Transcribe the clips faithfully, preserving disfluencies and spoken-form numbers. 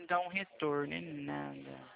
dar um retorno, é nada.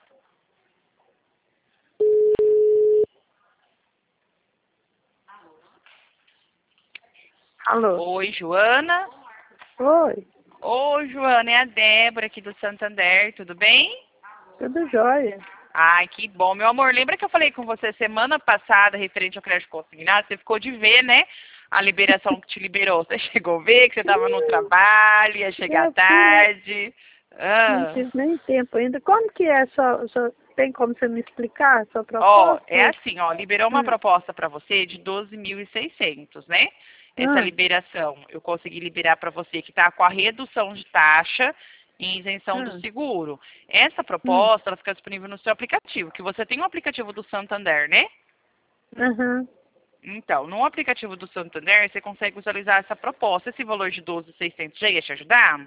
Alô? Oi, Joana? Oi, Oi, Joana, é a Débora aqui do Santander, tudo bem? tudo jóia? Ai, que bom. Meu amor, lembra que eu falei com você semana passada, referente ao crédito consignado? Você ficou de ver, né? A liberação que te liberou. Você chegou a ver que você estava no trabalho, ia chegar Eu fui, mas tarde. não Ah. tive nem tempo ainda. Como que é? Só, só, tem como você me explicar a sua Ó, proposta? é assim, ó, liberou uma Hum, proposta para você de doze mil e seiscentos, né? Essa hum, liberação, eu consegui liberar para você que está com a redução de taxa e isenção do hum, seguro. Essa hum, proposta, ela fica disponível no seu aplicativo, que você tem um aplicativo do Santander, né? uhum. Então, no aplicativo do Santander, você consegue visualizar essa proposta. Esse valor de doze mil e seiscentos já ia te ajudar?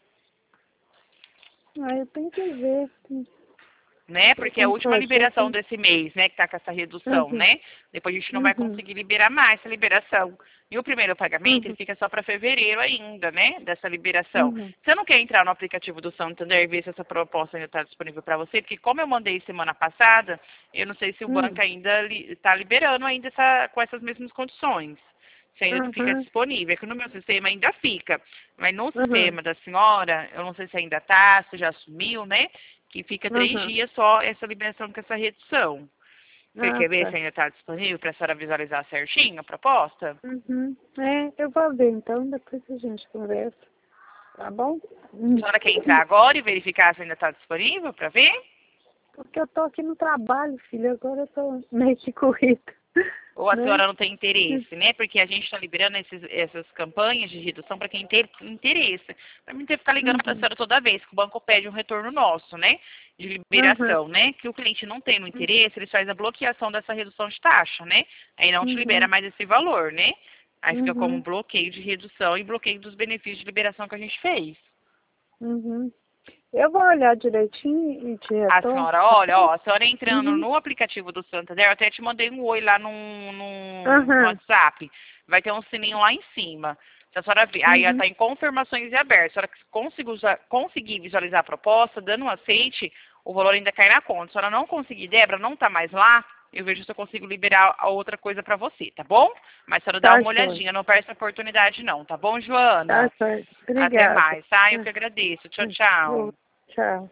Ah, eu tenho que ver. Tem Né? que ver Porque é a como última fazer. liberação Tem... desse mês, né? Que tá com essa redução, Uhum, né? Depois a gente não vai uhum, conseguir liberar mais essa liberação. E o primeiro pagamento, ele uhum, fica só para fevereiro ainda, né? Dessa liberação. uhum, Você não quer entrar no aplicativo do Santander e ver se essa proposta ainda está disponível para você? Porque como eu mandei semana passada, eu não sei se o banco uhum, ainda está liberando ainda essa, com essas mesmas condições. Se ainda fica uhum, disponível. É que no meu sistema ainda fica. Mas no uhum, sistema da senhora, eu não sei se ainda está, se já assumiu, né? Que fica três uhum. dias só essa liberação com essa redução. Você Ah, quer ver se tá. ainda está disponível para a senhora visualizar certinho a proposta? Uhum. É, eu vou ver então, depois a gente conversa. Tá bom? A Hum. senhora quer entrar agora e verificar se ainda está disponível para ver? Porque eu tô aqui no trabalho, filho, agora eu tô meio que corrida, Ou a né? senhora não tem interesse, né? Porque a gente está liberando esses, essas campanhas de redução para quem tem interesse. Para mim ter que ficar ligando para a Uhum, senhora toda vez que o banco pede um retorno nosso, né? De uhum, liberação, né? Que o cliente não tem no interesse, ele faz a bloqueação dessa redução de taxa, né? Aí não te libera uhum, mais esse valor, né? Aí fica como um uhum, bloqueio de redução e bloqueio dos benefícios de liberação que a gente fez. uhum. Eu vou olhar direitinho e te A retorno, senhora, tá olha, bom? ó, a senhora entrando Uhum, no aplicativo do Santander, eu até te mandei um oi lá no, no, no uhum, WhatsApp. Vai ter um sininho lá em cima. Se a senhora vir, aí uhum, está em confirmações e aberto. Se a senhora conseguir, usa- conseguir visualizar a proposta, dando um aceite, o valor ainda cai na conta. Se a senhora não conseguir, Débora, não está mais lá, eu vejo se eu consigo liberar a outra coisa para você, tá bom? Mas a senhora dá tá, uma joia. olhadinha, não perde a oportunidade não, tá bom, Tá, Joana? certo. Até Obrigada. mais, tá? Eu Ah, que agradeço. Tchau, ah, tchau. ô, tchau.